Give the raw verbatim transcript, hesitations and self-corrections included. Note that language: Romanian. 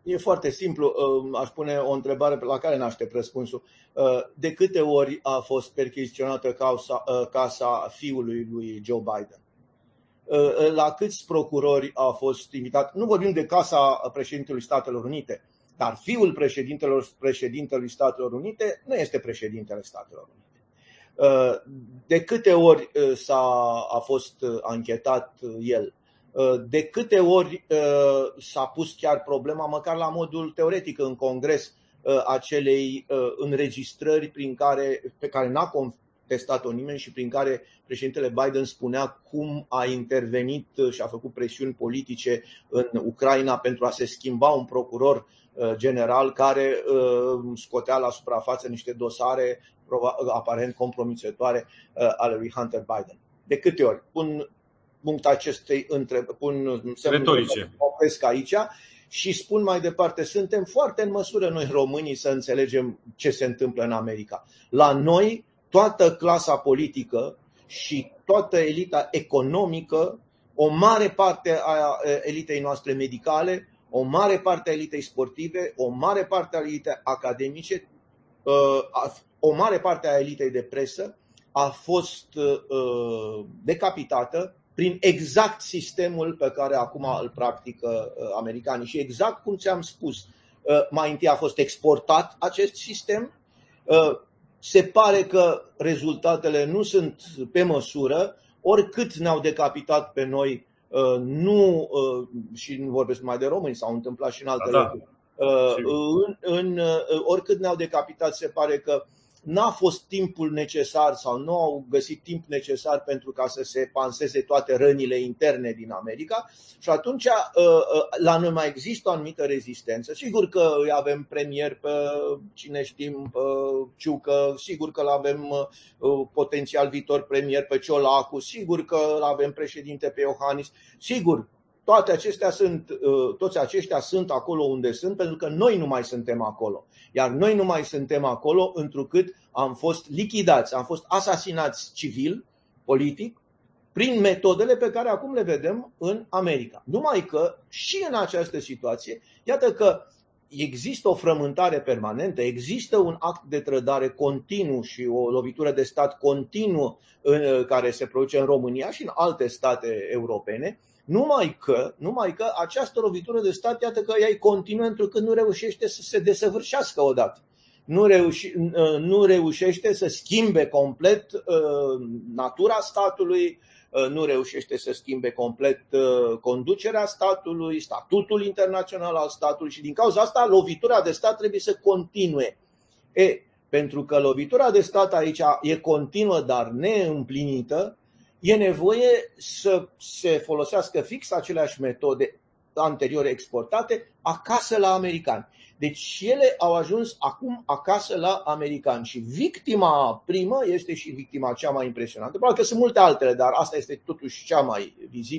E foarte simplu, aș pune o întrebare la care n-aștept răspunsul. De câte ori a fost percheziționată casa, casa fiului lui Joe Biden? La câți procurori a fost invitat? Nu vorbim de casa președintelui Statelor Unite, dar fiul președintelor, președintelui Statelor Unite nu este președintele Statelor Unite. De câte ori s-a, a fost anchetat el? De câte ori s-a pus chiar problema, măcar la modul teoretic în Congres, acelei înregistrări prin care, pe care n-a contestat-o nimeni și prin care președintele Biden spunea cum a intervenit și a făcut presiuni politice în Ucraina pentru a se schimba un procuror general care scotea la suprafață niște dosare aparent compromițătoare ale lui Hunter Biden. De câte ori? Pun punct acestei întrebări, pun semnul de opresc aici și spun mai departe, suntem foarte în măsură noi românii să înțelegem ce se întâmplă în America. La noi, toată clasa politică și toată elita economică, o mare parte a elitei noastre medicale, o mare parte a elitei sportive, o mare parte a elitei academice, o mare parte a elitei de presă a fost decapitată prin exact sistemul pe care acum îl practică americanii. Și exact cum ți-am spus, mai întâi a fost exportat acest sistem, se pare că rezultatele nu sunt pe măsură, oricât ne-au decapitat pe noi, nu, și nu vorbesc numai de români, s-au întâmplat și în alte da, locuri, în, în, oricât ne-au decapitat, se pare că n-a fost timpul necesar sau nu au găsit timp necesar pentru ca să se panseze toate rănile interne din America și atunci la noi mai există o anumită rezistență. Sigur că avem premier pe cine știm, pe Ciucă, sigur că avem potențial viitor premier pe Ciolacu, sigur că avem președinte pe Iohannis, sigur. Toate acestea sunt, toți aceștia sunt acolo unde sunt, pentru că noi nu mai suntem acolo. Iar noi nu mai suntem acolo întrucât am fost lichidați, am fost asasinați civil, politic, prin metodele pe care acum le vedem în America. Numai că și în această situație, iată că există o frământare permanentă, există un act de trădare continuu și o lovitură de stat continuă în, care se produce în România și în alte state europene. Numai că, numai că această lovitură de stat, iată că ea continuă întrucât nu reușește să se desăvârșească odată. Nu, reuși, nu reușește să schimbe complet uh, natura statului, uh, nu reușește să schimbe complet uh, conducerea statului, statutul internațional al statului și din cauza asta lovitura de stat trebuie să continue. E, pentru că lovitura de stat aici e continuă, dar neîmplinită, e nevoie să se folosească fix aceleași metode anterior exportate acasă la americani. Deci ele au ajuns acum acasă la americani și victima primă este și victima cea mai impresionantă. Probabil că sunt multe altele, dar asta este totuși cea mai vizibilă.